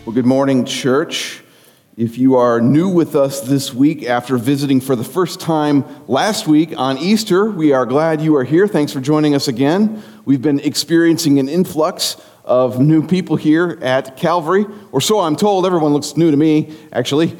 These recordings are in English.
Well, good morning, church. If you are new with us this week after visiting for the first time last week on Easter, we are glad you are here. Thanks for joining us again. We've been experiencing an influx of new people here at Calvary, or so I'm told. Everyone looks new to me, actually.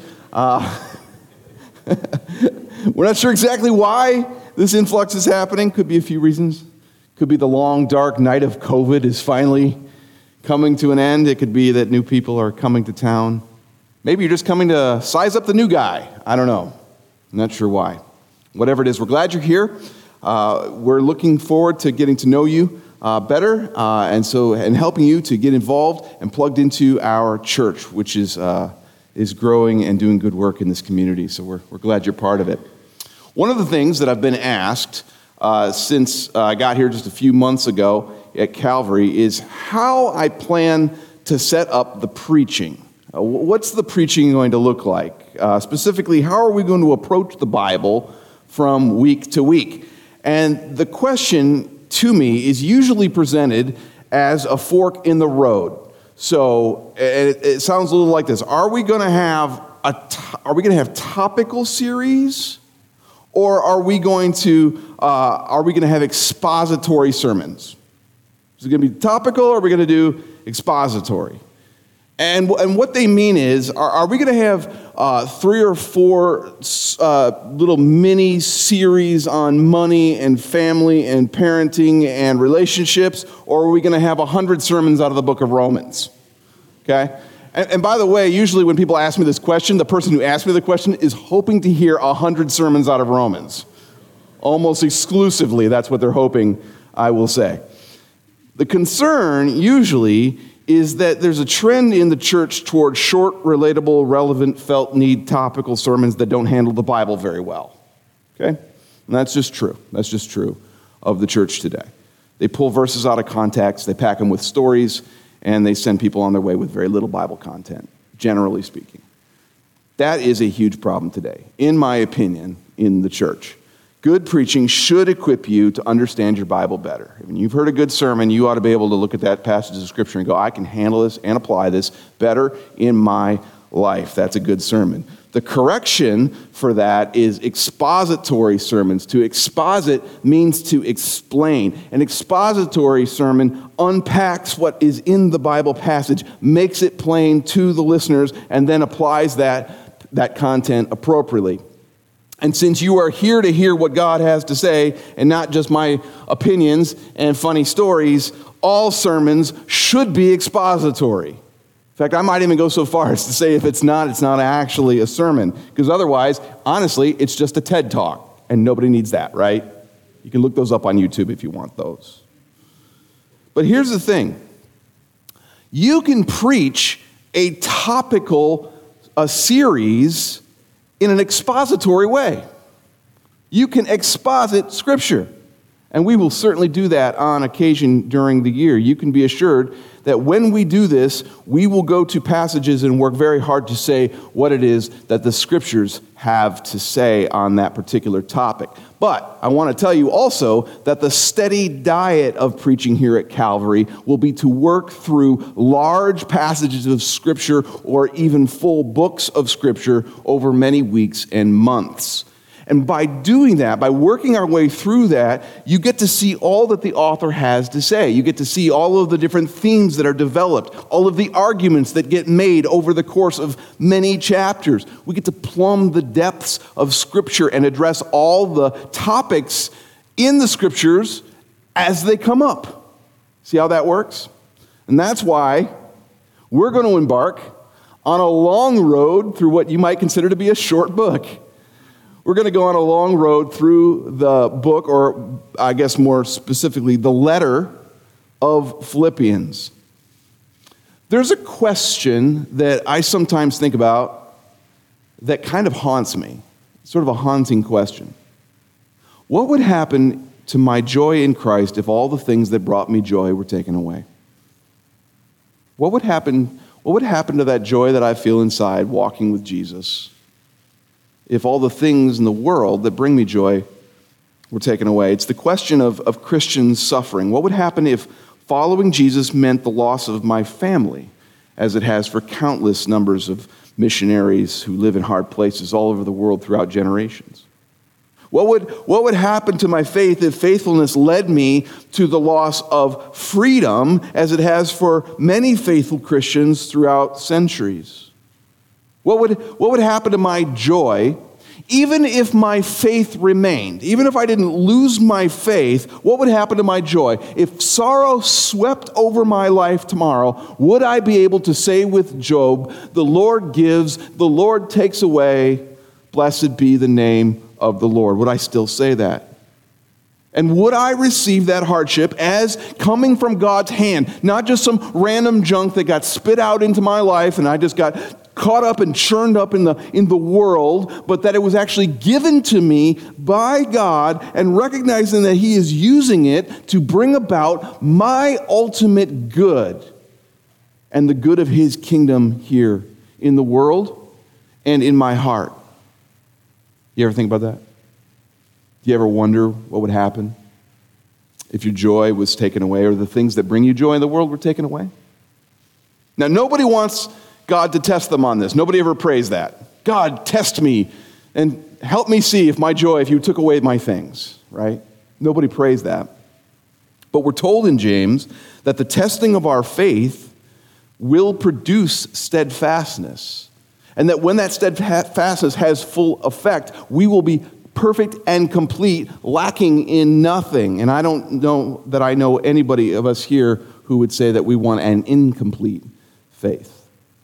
We're not sure exactly why this influx is happening. Could be a few reasons. Could be the long, dark night of COVID is finally coming to an end. It could be that new people are coming to town. Maybe you're just coming to size up the new guy. I don't know. I'm not sure why. Whatever it is, we're glad you're here. We're looking forward to getting to know you better and helping you to get involved and plugged into our church, which is growing and doing good work in this community. So we're glad you're part of it. One of the things that I've been asked since I got here just a few months ago at Calvary is how I plan to set up the preaching. What's the preaching going to look like? Specifically, how are we going to approach the Bible from week to week? And the question to me is usually presented as a fork in the road. So it sounds a little like this: Are we going to have topical series, or are we going to have expository sermons? Is it going to be topical, or are we going to do expository? And what they mean is, are we going to have 3 or 4 little mini series on money and family and parenting and relationships, or are we going to have 100 sermons out of the book of Romans? Okay? And by the way, usually when people ask me this question, the person who asked me the question is hoping to hear 100 sermons out of Romans. Almost exclusively, that's what they're hoping I will say. The concern usually is that there's a trend in the church toward short, relatable, relevant, felt need, topical sermons that don't handle the Bible very well. Okay? And that's just true. That's just true of the church today. They pull verses out of context, they pack them with stories, and they send people on their way with very little Bible content, generally speaking. That is a huge problem today, in my opinion, in the church. Good preaching should equip you to understand your Bible better. When you've heard a good sermon, you ought to be able to look at that passage of Scripture and go, I can handle this and apply this better in my life. That's a good sermon. The correction for that is expository sermons. To exposit means to explain. An expository sermon unpacks what is in the Bible passage, makes it plain to the listeners, and then applies that content appropriately. And since you are here to hear what God has to say, and not just my opinions and funny stories, all sermons should be expository. In fact, I might even go so far as to say if it's not actually a sermon. Because otherwise, honestly, it's just a TED Talk. And nobody needs that, right? You can look those up on YouTube if you want those. But here's the thing. You can preach a topical series in an expository way. You can exposit Scripture. And we will certainly do that on occasion during the year. You can be assured that when we do this, we will go to passages and work very hard to say what it is that the Scriptures have to say on that particular topic. But I want to tell you also that the steady diet of preaching here at Calvary will be to work through large passages of Scripture or even full books of Scripture over many weeks and months. And by doing that, by working our way through that, you get to see all that the author has to say. You get to see all of the different themes that are developed, all of the arguments that get made over the course of many chapters. We get to plumb the depths of Scripture and address all the topics in the Scriptures as they come up. See how that works? And that's why we're going to embark on a long road through what you might consider to be a short book. We're going to go on a long road through the book, or I guess more specifically, the letter of Philippians. There's a question that I sometimes think about that kind of haunts me. It's sort of a haunting question. What would happen to my joy in Christ if all the things that brought me joy were taken away? What would happen to that joy that I feel inside walking with Jesus if all the things in the world that bring me joy were taken away? It's the question of Christian suffering. What would happen if following Jesus meant the loss of my family as it has for countless numbers of missionaries who live in hard places all over the world throughout generations. What would happen to my faith if faithfulness led me to the loss of freedom, as it has for many faithful Christians throughout centuries? What would happen to my joy, even if my faith remained? Even if I didn't lose my faith, what would happen to my joy? If sorrow swept over my life tomorrow, would I be able to say with Job, "The Lord gives, the Lord takes away, blessed be the name of the Lord"? Would I still say that? And would I receive that hardship as coming from God's hand, not just some random junk that got spit out into my life and I just got caught up and churned up in the world, but that it was actually given to me by God, and recognizing that He is using it to bring about my ultimate good and the good of His kingdom here in the world and in my heart. You ever think about that? Do you ever wonder what would happen if your joy was taken away, or the things that bring you joy in the world were taken away? Now, nobody wants God to test them on this. Nobody ever prays that. God, test me and help me see if you took away my things, right? Nobody prays that. But we're told in James that the testing of our faith will produce steadfastness. And that when that steadfastness has full effect, we will be perfect and complete, lacking in nothing. And I don't know that I know anybody of us here who would say that we want an incomplete faith.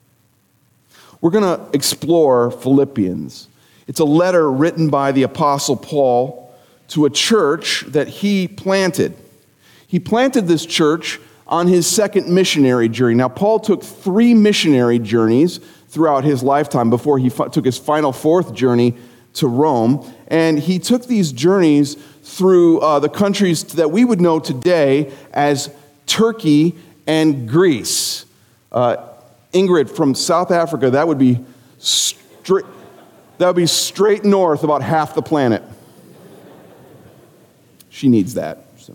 We're going to explore Philippians. It's a letter written by the Apostle Paul to a church that he planted. He planted this church on his second missionary journey. Now, Paul took 3 missionary journeys throughout his lifetime before he took his final 4th journey to Rome. And he took these journeys through the countries that we would know today as Turkey and Greece. Ingrid, from South Africa, that would be straight north about half the planet. She needs that. So.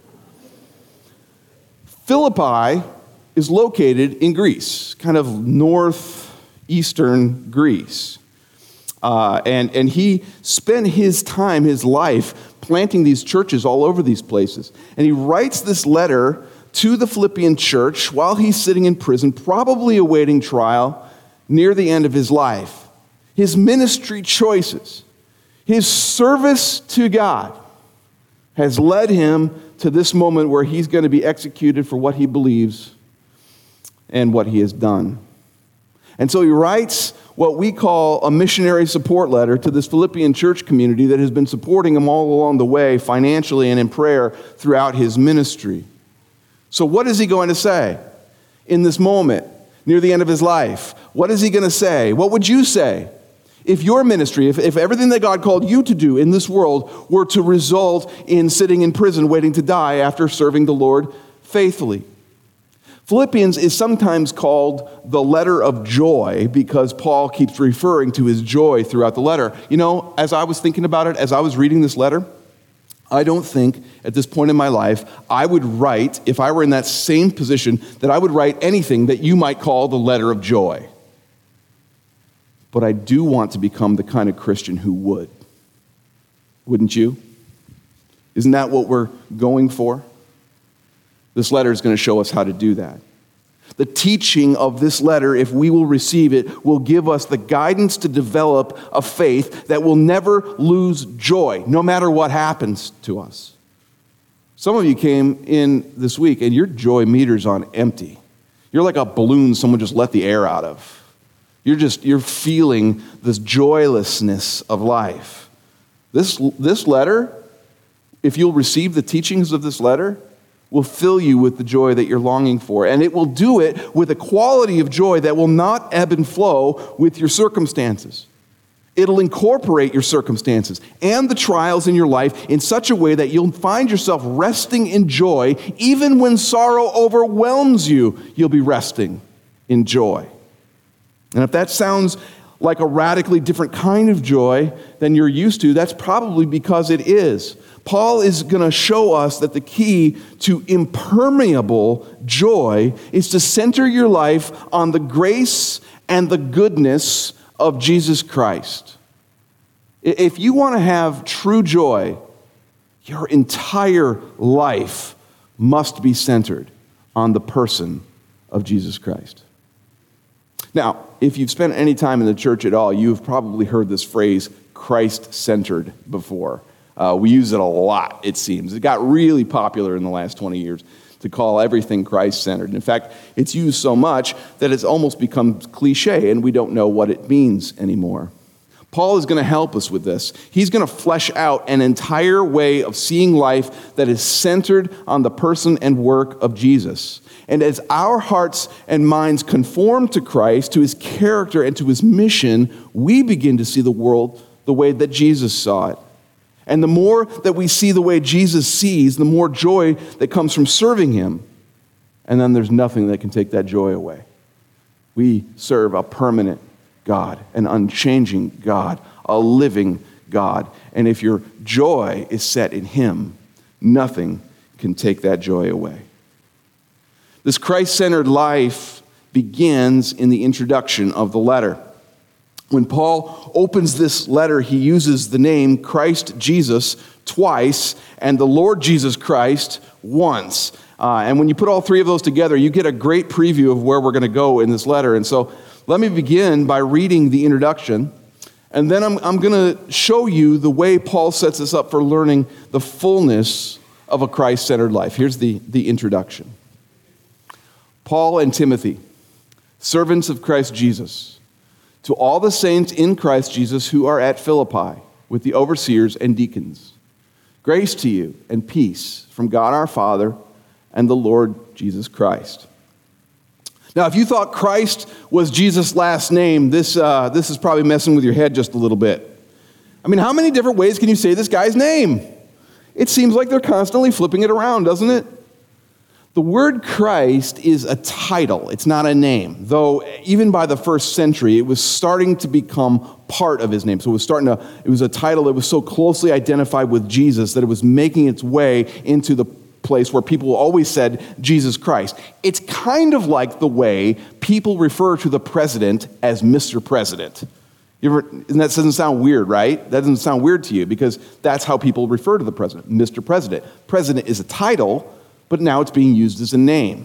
Philippi is located in Greece, kind of northeastern Greece. And he spent his time, his life, planting these churches all over these places. And he writes this letter to the Philippian church while he's sitting in prison, probably awaiting trial near the end of his life. His ministry choices, his service to God has led him to this moment where he's going to be executed for what he believes and what he has done. And so he writes what we call a missionary support letter to this Philippian church community that has been supporting him all along the way, financially and in prayer throughout his ministry. So what is he going to say in this moment, near the end of his life? What is he going to say? What would you say if your ministry, if everything that God called you to do in this world were to result in sitting in prison waiting to die after serving the Lord faithfully? Philippians is sometimes called the letter of joy because Paul keeps referring to his joy throughout the letter. You know, as I was thinking about it, as I was reading this letter, I don't think at this point in my life I would write, if I were in that same position, that I would write anything that you might call the letter of joy. But I do want to become the kind of Christian who would. Wouldn't you? Isn't that what we're going for? This letter is going to show us how to do that. The teaching of this letter, if we will receive it, will give us the guidance to develop a faith that will never lose joy, no matter what happens to us. Some of you came in this week and your joy meter's on empty. You're like a balloon someone just let the air out of. You're feeling this joylessness of life. This letter, if you'll receive the teachings of this letter, will fill you with the joy that you're longing for. And it will do it with a quality of joy that will not ebb and flow with your circumstances. It'll incorporate your circumstances and the trials in your life in such a way that you'll find yourself resting in joy. Even when sorrow overwhelms you, you'll be resting in joy. And if that sounds like a radically different kind of joy than you're used to, that's probably because it is. Paul is going to show us that the key to impermeable joy is to center your life on the grace and the goodness of Jesus Christ. If you want to have true joy, your entire life must be centered on the person of Jesus Christ. Now, if you've spent any time in the church at all, you've probably heard this phrase, Christ-centered, before. We use it a lot, it seems. It got really popular in the last 20 years to call everything Christ-centered. In fact, it's used so much that it's almost become cliche, and we don't know what it means anymore. Paul is going to help us with this. He's going to flesh out an entire way of seeing life that is centered on the person and work of Jesus. And as our hearts and minds conform to Christ, to his character, and to his mission, we begin to see the world the way that Jesus saw it. And the more that we see the way Jesus sees, the more joy that comes from serving him. And then there's nothing that can take that joy away. We serve a permanent God, an unchanging God, a living God. And if your joy is set in him, nothing can take that joy away. This Christ-centered life begins in the introduction of the letter. When Paul opens this letter, he uses the name Christ Jesus twice and the Lord Jesus Christ once. And when you put all three of those together, you get a great preview of where we're going to go in this letter. And so let me begin by reading the introduction, and then I'm going to show you the way Paul sets us up for learning the fullness of a Christ-centered life. Here's the introduction. Paul and Timothy, servants of Christ Jesus, to all the saints in Christ Jesus who are at Philippi, with the overseers and deacons, grace to you and peace from God our Father and the Lord Jesus Christ. Now, if you thought Christ was Jesus' last name, this is probably messing with your head just a little bit. I mean, how many different ways can you say this guy's name? It seems like they're constantly flipping it around, doesn't it? The word Christ is a title. It's not a name. Though even by the first century, it was starting to become part of his name. So it was a title that was so closely identified with Jesus that it was making its way into the place where people always said Jesus Christ. It's kind of like the way people refer to the president as Mr. President. And that doesn't sound weird, right? That doesn't sound weird to you because that's how people refer to the president, Mr. President. President is a title, but now it's being used as a name.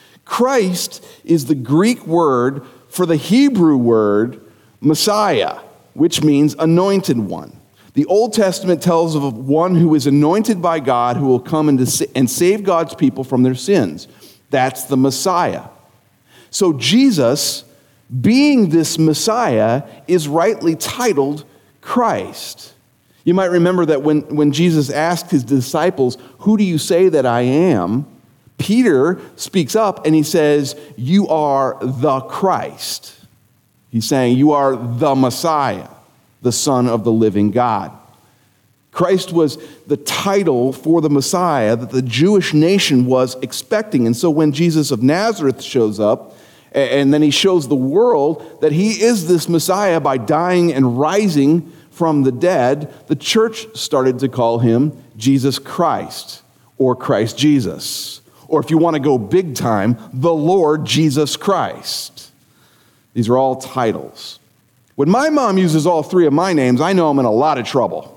Christ is the Greek word for the Hebrew word Messiah, which means anointed one. The Old Testament tells of one who is anointed by God who will come and save God's people from their sins. That's the Messiah. So Jesus, being this Messiah, is rightly titled Christ. You might remember that when Jesus asked his disciples, "Who do you say that I am?" Peter speaks up and he says, "You are the Christ." He's saying, "You are the Messiah, the Son of the living God." Christ was the title for the Messiah that the Jewish nation was expecting. And so when Jesus of Nazareth shows up, and then he shows the world that he is this Messiah by dying and rising from the dead, the church started to call him Jesus Christ, or Christ Jesus. Or if you want to go big time, the Lord Jesus Christ. These are all titles. When my mom uses all three of my names, I know I'm in a lot of trouble.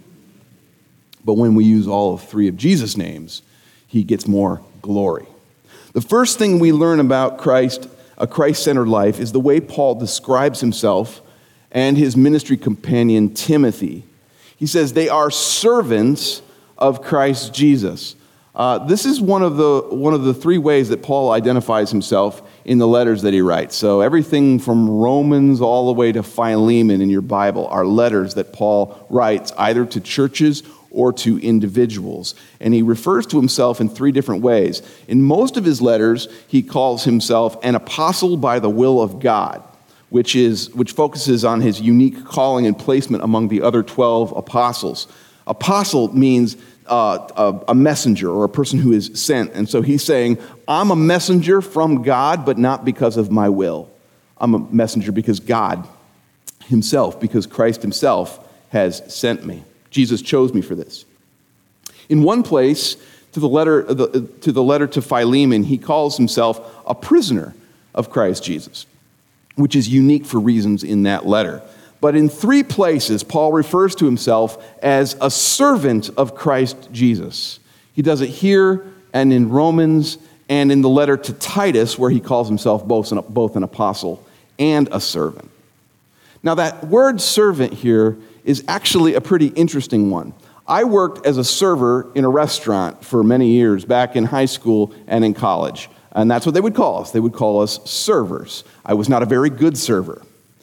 But when we use all three of Jesus' names, he gets more glory. The first thing we learn about Christ, a Christ-centered life, is the way Paul describes himself and his ministry companion Timothy. He says they are servants of Christ Jesus. This is one of the three ways that Paul identifies himself in the letters that he writes. So everything from Romans all the way to Philemon in your Bible are letters that Paul writes either to churches or to individuals. And he refers to himself in three different ways. In most of his letters, he calls himself an apostle by the will of God, which focuses on his unique calling and placement among the other 12 apostles. Apostle means a messenger or a person who is sent. And so he's saying, I'm a messenger from God, but not because of my will. I'm a messenger because God himself, because Christ himself has sent me. Jesus chose me for this. In one place, to the letter to Philemon, he calls himself a prisoner of Christ Jesus, which is unique for reasons in that letter. But in 3 places, Paul refers to himself as a servant of Christ Jesus. He does it here and in Romans and in the letter to Titus, where he calls himself both an apostle and a servant. Now, that word servant here is actually a pretty interesting one. I worked as a server in a restaurant for many years back in high school and in college, and that's what they would call us. They would call us servers. I was not a very good server.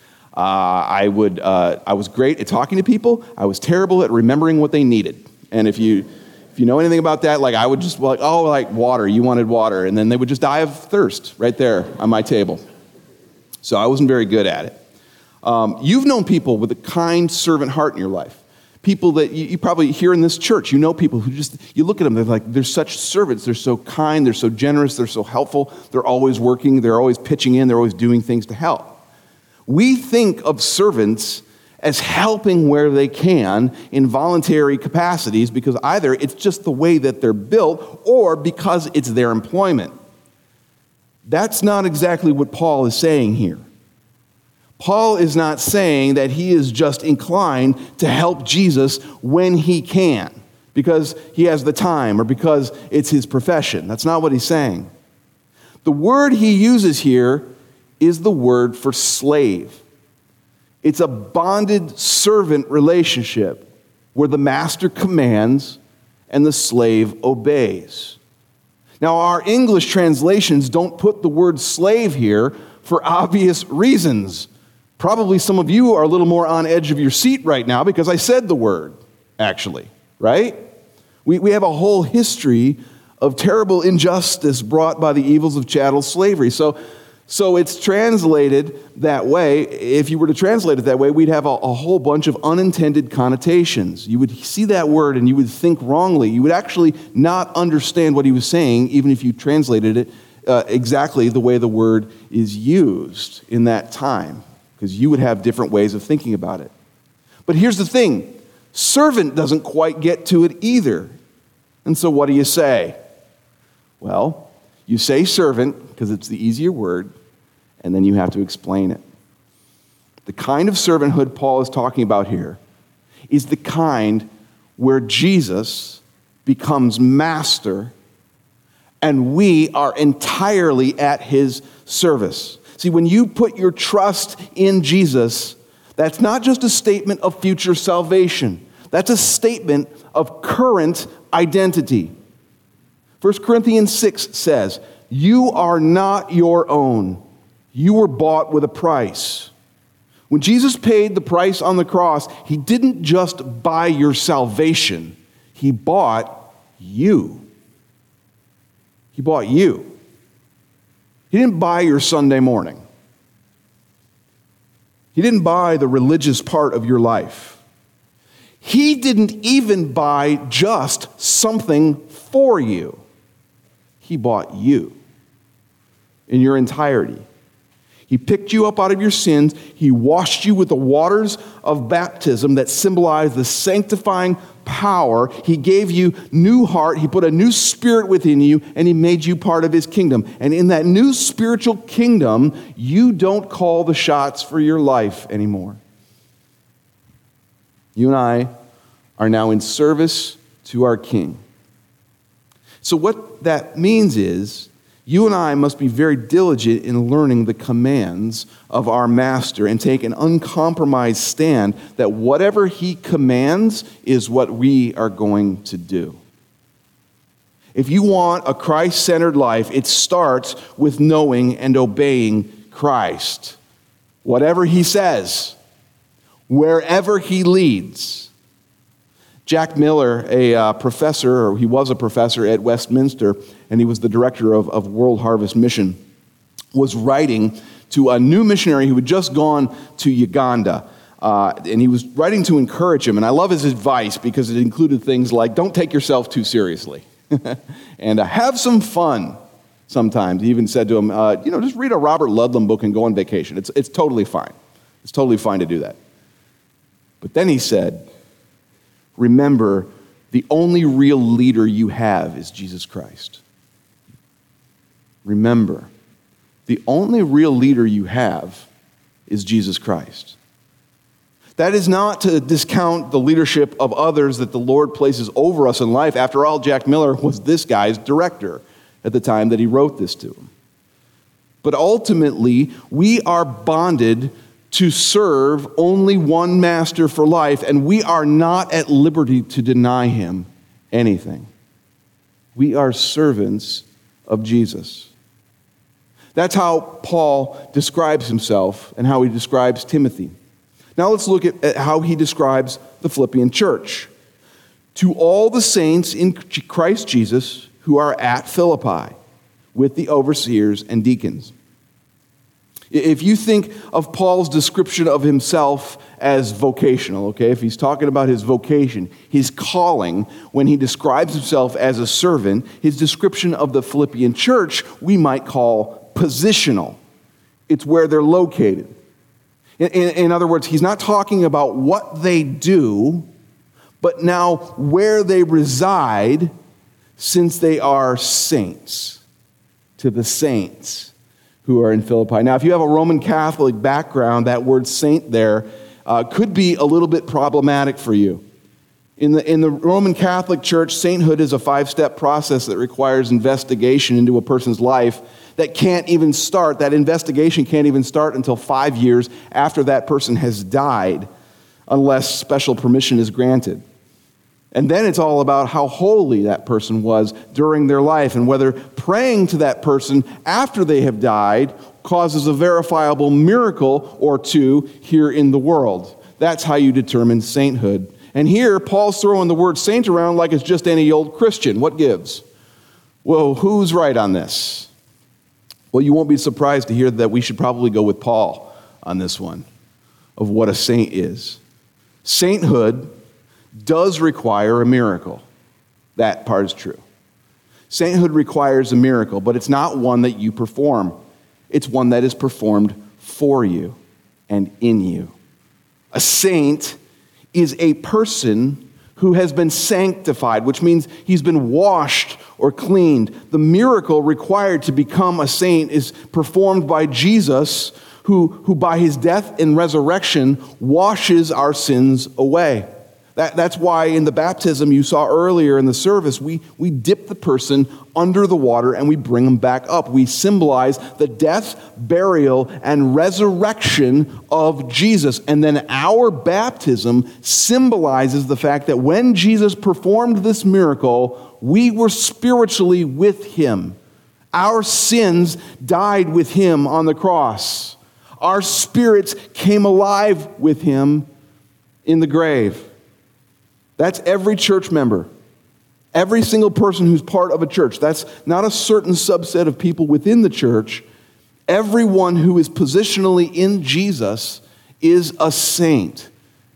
I was great at talking to people. I was terrible at remembering what they needed. And if you know anything about that, like I would just be like, oh, like water, you wanted water. And then they would just die of thirst right there on my table. So I wasn't very good at it. You've known people with a kind servant heart in your life. People that you probably hear in this church. You know people who you look at them, they're such servants. They're so kind, they're so generous, they're so helpful. They're always working, they're always pitching in, they're always doing things to help. We think of servants as helping where they can in voluntary capacities because either it's just the way that they're built or because it's their employment. That's not exactly what Paul is saying here. Paul is not saying that he is just inclined to help Jesus when he can because he has the time or because it's his profession. That's not what he's saying. The word he uses here is the word for slave. It's a bonded servant relationship where the master commands and the slave obeys. Now, our English translations don't put the word slave here for obvious reasons. Probably some of you are a little more on edge of your seat right now because I said the word, actually, right? We have a whole history of terrible injustice brought by the evils of chattel slavery. So it's translated that way. If you were to translate it that way, we'd have a whole bunch of unintended connotations. You would see that word and you would think wrongly. You would actually not understand what he was saying, even if you translated it exactly the way the word is used in that time, because you would have different ways of thinking about it. But here's the thing. Servant doesn't quite get to it either. And so what do you say? Well, you say servant because it's the easier word, and then you have to explain it. The kind of servanthood Paul is talking about here is the kind where Jesus becomes master and we are entirely at his service. See, when you put your trust in Jesus, that's not just a statement of future salvation. That's a statement of current identity. 1 Corinthians 6 says, "You are not your own. You were bought with a price." When Jesus paid the price on the cross, he didn't just buy your salvation. He bought you. He bought you. He didn't buy your Sunday morning. He didn't buy the religious part of your life. He didn't even buy just something for you. He bought you in your entirety. He picked you up out of your sins. He washed you with the waters of baptism that symbolize the sanctifying power. He gave you new heart. He put a new spirit within you, and he made you part of his kingdom. And in that new spiritual kingdom, you don't call the shots for your life anymore. You and I are now in service to our King. So what that means is you and I must be very diligent in learning the commands of our master and take an uncompromised stand that whatever he commands is what we are going to do. If you want a Christ-centered life, it starts with knowing and obeying Christ. Whatever he says, wherever he leads. Jack Miller, a professor, or he was a professor at Westminster, and he was the director of World Harvest Mission, was writing to a new missionary who had just gone to Uganda. And he was writing to encourage him. And I love his advice because it included things like, don't take yourself too seriously. And have some fun sometimes. He even said to him, just read a Robert Ludlum book and go on vacation. It's totally fine. It's totally fine to do that. But then he said, remember, the only real leader you have is Jesus Christ. Remember, the only real leader you have is Jesus Christ. That is not to discount the leadership of others that the Lord places over us in life. After all, Jack Miller was this guy's director at the time that he wrote this to him. But ultimately, we are bonded to serve only one master for life, and we are not at liberty to deny him anything. We are servants of Jesus. That's how Paul describes himself and how he describes Timothy. Now let's look at how he describes the Philippian church. To all the saints in Christ Jesus who are at Philippi, with the overseers and deacons. If you think of Paul's description of himself as vocational, okay, if he's talking about his vocation, his calling, when he describes himself as a servant, his description of the Philippian church we might call positional. It's where they're located. In other words, he's not talking about what they do, but now where they reside, since they are saints, to the saints who are in Philippi. Now, if you have a Roman Catholic background, that word saint there could be a little bit problematic for you. In the Roman Catholic Church, sainthood is a 5-step process that requires investigation into a person's life that can't even start. That investigation can't even start until 5 years after that person has died, unless special permission is granted. And then it's all about how holy that person was during their life and whether praying to that person after they have died causes a verifiable miracle or two here in the world. That's how you determine sainthood. And here, Paul's throwing the word saint around like it's just any old Christian. What gives? Well, who's right on this? Well, you won't be surprised to hear that we should probably go with Paul on this one, of what a saint is. Sainthood does require a miracle. That part is true. Sainthood requires a miracle, but it's not one that you perform. It's one that is performed for you and in you. A saint is a person who has been sanctified, which means he's been washed or cleaned. The miracle required to become a saint is performed by Jesus, who by his death and resurrection washes our sins away. That's why in the baptism you saw earlier in the service, we dip the person under the water and we bring them back up. We symbolize the death, burial, and resurrection of Jesus. And then our baptism symbolizes the fact that when Jesus performed this miracle, we were spiritually with him. Our sins died with him on the cross. Our spirits came alive with him in the grave. That's every church member. Every single person who's part of a church. That's not a certain subset of people within the church. Everyone who is positionally in Jesus is a saint.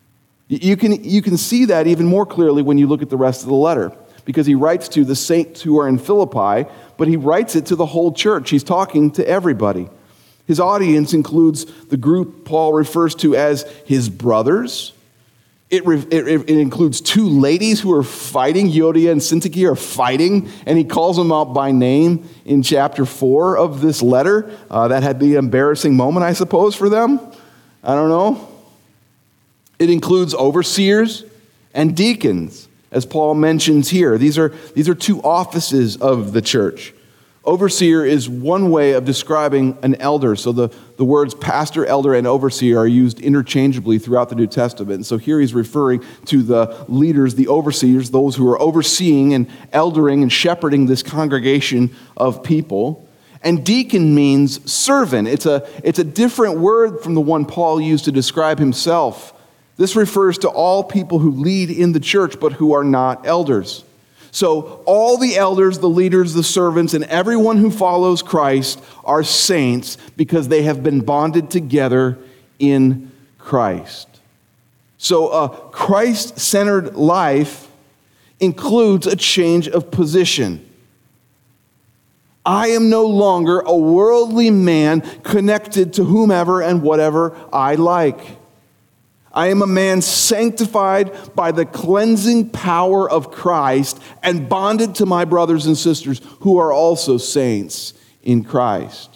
You can see that even more clearly when you look at the rest of the letter, because he writes to the saints who are in Philippi, but he writes it to the whole church. He's talking to everybody. His audience includes the group Paul refers to as his brothers. It includes two ladies who are fighting. Euodia and Syntyche are fighting, and he calls them out by name in chapter 4 of this letter. That had the embarrassing moment, I suppose, for them. I don't know. It includes overseers and deacons, as Paul mentions here. These are two offices of the church. Overseer is one way of describing an elder. So the words pastor, elder, and overseer are used interchangeably throughout the New Testament. And so here he's referring to the leaders, the overseers, those who are overseeing and eldering and shepherding this congregation of people. And deacon means servant. It's a different word from the one Paul used to describe himself. This refers to all people who lead in the church but who are not elders. So all the elders, the leaders, the servants, and everyone who follows Christ are saints because they have been bonded together in Christ. So a Christ-centered life includes a change of position. I am no longer a worldly man connected to whomever and whatever I like. I am a man sanctified by the cleansing power of Christ and bonded to my brothers and sisters who are also saints in Christ.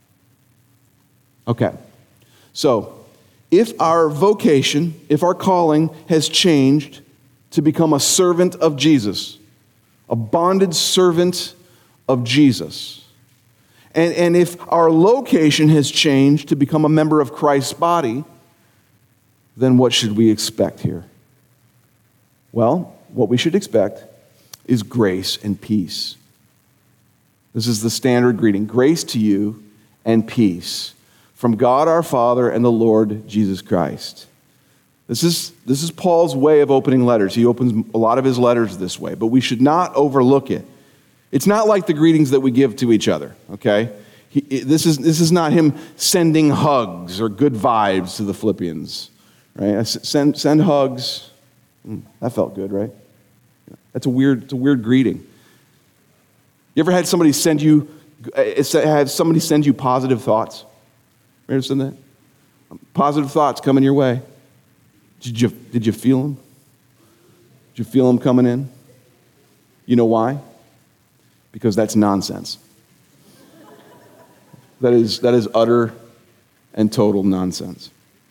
Okay, so if our vocation, if our calling has changed to become a servant of Jesus, a bonded servant of Jesus, and if our location has changed to become a member of Christ's body, then what should we expect here? Well, what we should expect is grace and peace. This is the standard greeting. Grace to you and peace from God our Father and the Lord Jesus Christ. This is Paul's way of opening letters. He opens a lot of his letters this way, but we should not overlook it. It's not like the greetings that we give to each other, okay? This is not him sending hugs or good vibes to the Philippians. Right? Send hugs. That felt good, right? It's a weird greeting. You ever had somebody send you positive thoughts? Ever seen that? Positive thoughts coming your way. Did you feel them? Did you feel them coming in? You know why? Because that's nonsense. That is utter and total nonsense.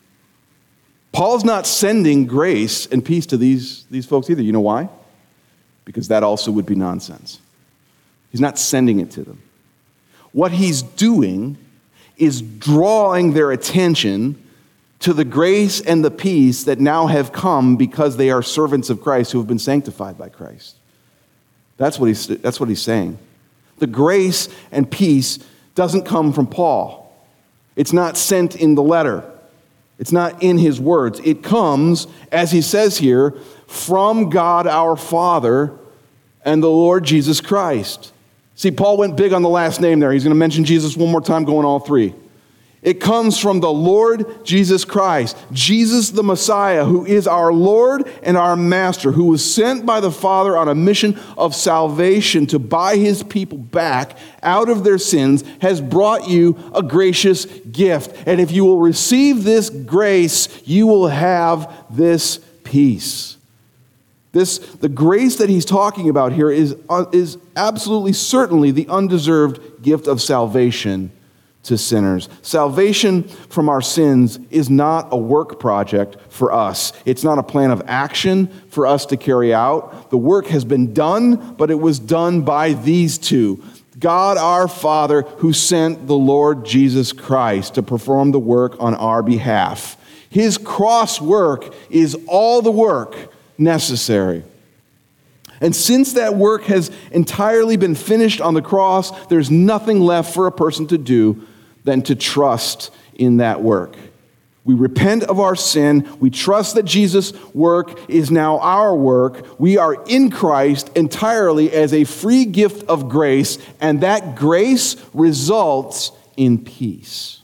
Paul's not sending grace and peace to these folks either. You know why? Because that also would be nonsense. He's not sending it to them. What he's doing is drawing their attention to the grace and the peace that now have come because they are servants of Christ who have been sanctified by Christ. That's what he's saying. The grace and peace doesn't come from Paul. It's not sent in the letter. It's not in his words. It comes, as he says here, from God our Father and the Lord Jesus Christ. See, Paul went big on the last name there. He's going to mention Jesus one more time, going all three. It comes from the Lord Jesus Christ, Jesus the Messiah, who is our Lord and our Master, who was sent by the Father on a mission of salvation to buy his people back out of their sins, has brought you a gracious gift. And if you will receive this grace, you will have this peace. The grace that he's talking about here is absolutely certainly the undeserved gift of salvation to sinners. Salvation from our sins is not a work project for us. It's not a plan of action for us to carry out. The work has been done, but it was done by these two. God our Father, who sent the Lord Jesus Christ to perform the work on our behalf. His cross work is all the work necessary. And since that work has entirely been finished on the cross, there's nothing left for a person to do than to trust in that work. We repent of our sin. We trust that Jesus' work is now our work. We are in Christ entirely as a free gift of grace, and that grace results in peace.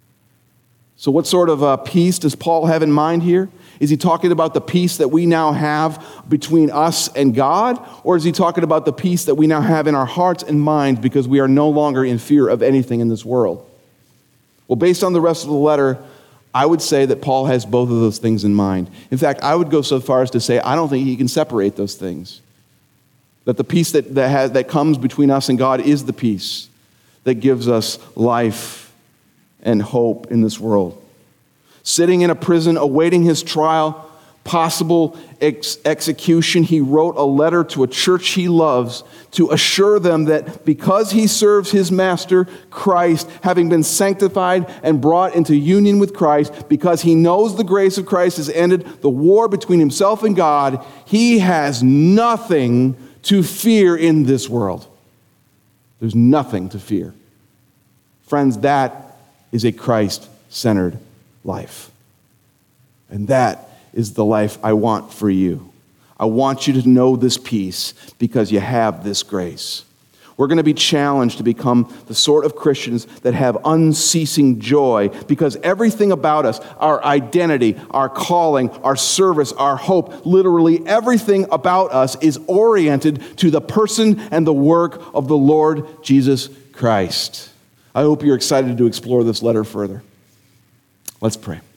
So what sort of peace does Paul have in mind here? Is he talking about the peace that we now have between us and God? Or is he talking about the peace that we now have in our hearts and minds because we are no longer in fear of anything in this world? Well, based on the rest of the letter, I would say that Paul has both of those things in mind. In fact, I would go so far as to say I don't think he can separate those things. That the peace that comes between us and God is the peace that gives us life and hope in this world. Sitting in a prison awaiting his trial, possible execution, he wrote a letter to a church he loves to assure them that because he serves his master, Christ, having been sanctified and brought into union with Christ, because he knows the grace of Christ has ended the war between himself and God, he has nothing to fear in this world. There's nothing to fear. Friends, that is a Christ-centered life. And that is the life I want for you. I want you to know this peace because you have this grace. We're going to be challenged to become the sort of Christians that have unceasing joy because everything about us, our identity, our calling, our service, our hope, literally everything about us is oriented to the person and the work of the Lord Jesus Christ. I hope you're excited to explore this letter further. Let's pray.